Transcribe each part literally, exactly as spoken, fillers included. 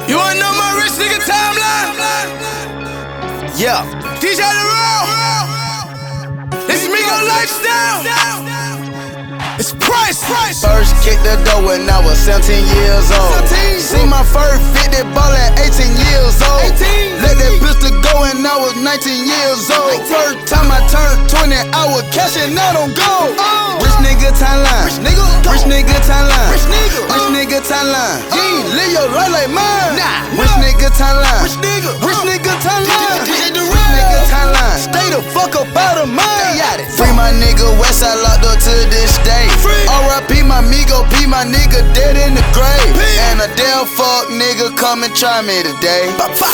You wanna know my rich nigga timeline? Yeah. D J LaRoe. This is Migo lifestyle. It's Price. Price. First kicked the door when I was seventeen years old. See my first fifty ball at eighteen years old. Let that pistol go and I was nineteen years old. First time I turned twenty, I was cashing out on gold. Rich nigga timeline. Rich nigga. Rich nigga timeline. Rich nigga. Rich nigga timeline. You ain't live your life like mine. Rich nigga timeline. Rich nigga. Rich nigga timeline. Rich nigga timeline. Stay the fuck up out of mine. Free my nigga Westside locked up to this day. R I P my Migo P, my nigga dead in the grave. And a damn fuck nigga come and try me today.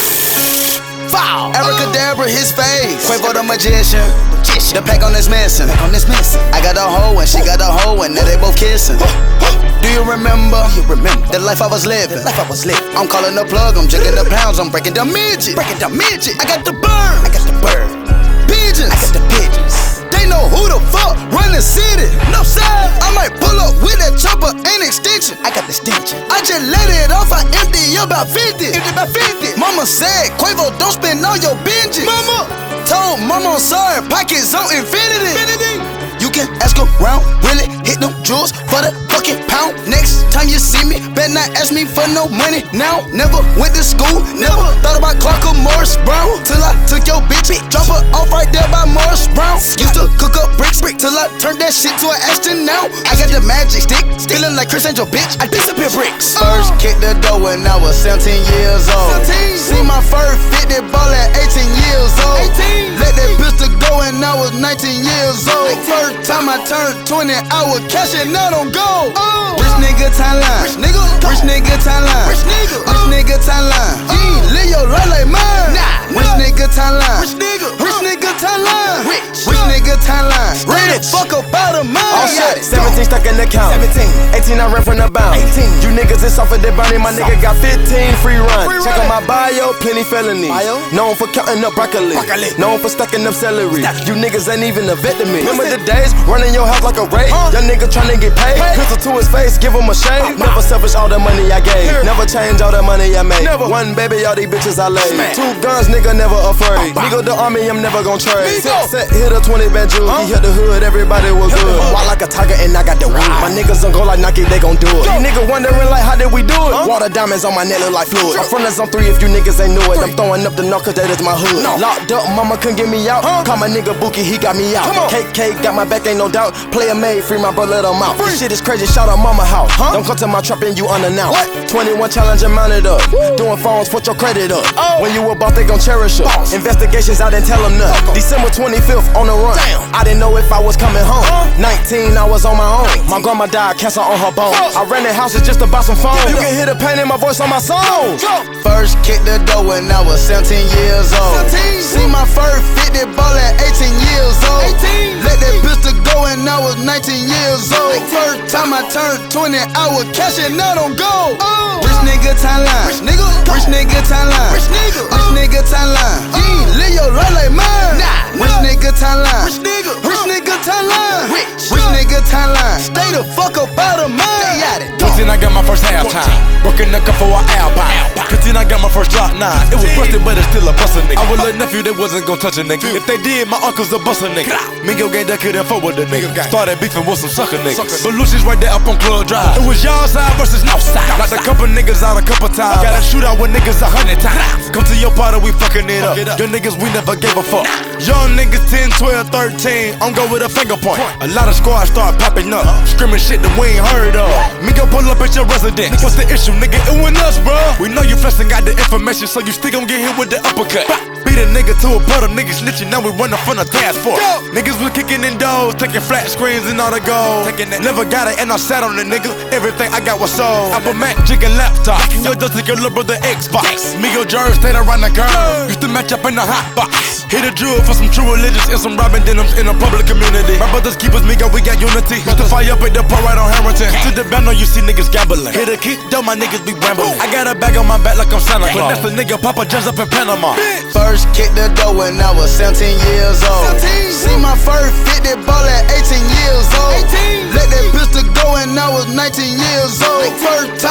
Foul. Abracadabra his face. Quavo the magician. The pack on this missing. On this missing. I got a hoe and she got a hoe and now they both kissing. Do you remember? You remember the life I was living? The life I was living. I'm calling the plug, I'm jigging the pounds, I'm breaking the midget. Breaking the midget. I got the bird. I got the bird. Pigeons. I got the pigeons. They know who the fuck run the city. No side. I might pull up with that chopper and extension. I got the extension. I just let it off, I empty about fifty. Empty about fifty. Mama said, Quavo, don't spend all your binges. Mama told mama I'm sorry, pockets on infinity. infinity. You can ask around, really hit them jewels for the fucking pound. Next time you see me, better not ask me for no money now. Never went to school, never thought about Clark or Morris Brown. Till I took your bitch, drop her off right there by Morris Brown. Used to cook up bricks, brick till I turned that shit to an Ashton now. I got the magic stick, stealing like Chris Angel, bitch. I disappear bricks. First kicked the door when I was seventeen years old. See my first fifty ball at eighteen years old. Let that pistol go and I was nineteen years old. First time I turned twenty, I was cashing out on gold. Rich nigga timeline. Rich nigga. Rich nigga timeline. Rich nigga. Rich nigga timeline. You ain't live your life like mine. Rich nigga timeline. Rich nigga. Rich nigga timeline. Rich. Rich nigga timeline. Ready the fuck up out of mine. All shit. seventeen stuck in the count. seventeen. eighteen I ran from the bound. eighteen. You niggas is off of the bounty. My nigga got fifteen free run. Free Check run. out my bio, plenty felonies. Bio? Known for counting up broccoli. broccoli. Known for stacking up celery. Stack. You niggas ain't even a vet to me. Remember the days running your house like a raid? Uh. Young nigga tryna get paid. Hey. Pistol to his face, give him a shade. Uh. Never selfish all the money I gave. Here. Never change all the money I made. Never. One baby, all these bitches I laid. Smack. Two guns, nigga never afraid. Uh. Nigga the army, I'm never gon' trade. Set, set, hit a twenty band jewel. Huh? He hit the hood, everybody was good. Walk like a tiger and I got the wood. My niggas don't go like Nike, they gon' do it. You niggas wondering like how did we do it? Huh? Water diamonds on my neck look like fluid. I'm from the zone three if you niggas ain't knew it. I'm throwing up the knock cause that is my hood. No. Locked up, mama couldn't get me out. Huh? Call my nigga Bookie, he got me out. K K got my back, ain't no doubt. Player made, free my brother, let him out. This shit is crazy, shout out mama house. Huh? Don't come to my trap and you unannounced. What? twenty-one challenge and mounted up. Woo. Doing phones, put your credit up. Oh. When you a boss, they gon' cherish us. Investigations, I didn't tell them nothing. December twenty-fifth on the run. Damn. I didn't know if I was coming home. Huh? nineteen, I was on my own. nineteen. My grandma died, cancer on her bones. Oh. I rented houses just to buy some phones. You can hear the pain in my voice on my songs. First kicked the door when I was seventeen years old. seventeen. See my first fifty ball at eighteen years old. eighteen. Let that pistol go and I was nineteen years old. First time I turned twenty, I was cashing out on gold. Oh. Rich nigga timeline. Rich nigga. Rich nigga timeline. Rich nigga. Rich nigga timeline. You ain't live your life like mine. Nah. Rich nigga timeline. Rich nigga. Rich nigga timeline. Rich. Rich nigga timeline. Stay the fuck up out of mine. fifteen, I got my first halftime. Broken the cup for an Alpine. fifteen, I got my first drop nine. It was busted, but it's still a bustin' nigga. I was a nephew that wasn't gon' touch a nigga. If they did, my uncle's a bustin' nigga. Migo gang that couldn't fuck with the nigga. Started beefing with some sucker niggas. But Lucy's right there up on Club Drive. It was y'all side versus no side. Knocked a couple niggas out a couple times. Got a shootout with niggas a hundred times. Come to your party, we fucking it up. Young niggas, we never gave a fuck. Young niggas ten, twelve, thirteen. I'm go with a finger point. A lot of squads start popping up. Screaming shit that we ain't heard of. Migo pull up at your residence. What's the issue, nigga? It wasn't us, bro. We know you flexing, got the information, so you still gon' get hit with the uppercut. Beat a nigga to a butter, niggas snitching, now we running from the task force. Niggas was kicking in doors, taking flat screens and all the gold. Never got it, and I sat on the nigga. Everything I got was sold. Apple Mac, chicken laptop. Yo, just take your little brother Xbox. Migo Jerry stayed around the girl. Used to match up in the hot box. Hit a drill for some true religious and some robbing denims in a public community. My brothers keep us Migo, we got unity. Used to fire up at the port right on Harrington. To the band, you see niggas gambling. Hit a kick, though my niggas be rambling. I got a bag on my back like I'm Santa Claus. That's the nigga Papa John's up in Panama. First kicked the door when I was seventeen years old. See my first fifty ball at eighteen years old. Let that pistol go and I was nineteen years old. First time I turned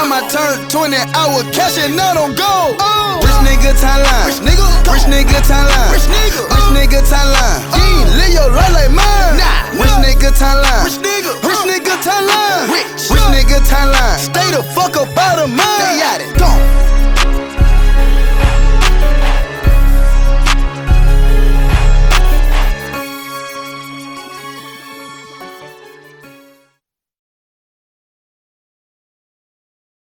turned twenty, I was cashing out on gold. Oh. Rich nigga timeline. Rich nigga. Rich nigga timeline. Rich nigga. Rich nigga timeline. You ain't live your life like mine. Nah. Rich nigga timeline. Rich nigga. Rich nigga timeline. Rich. Rich nigga timeline. Stay the fuck up out of mine.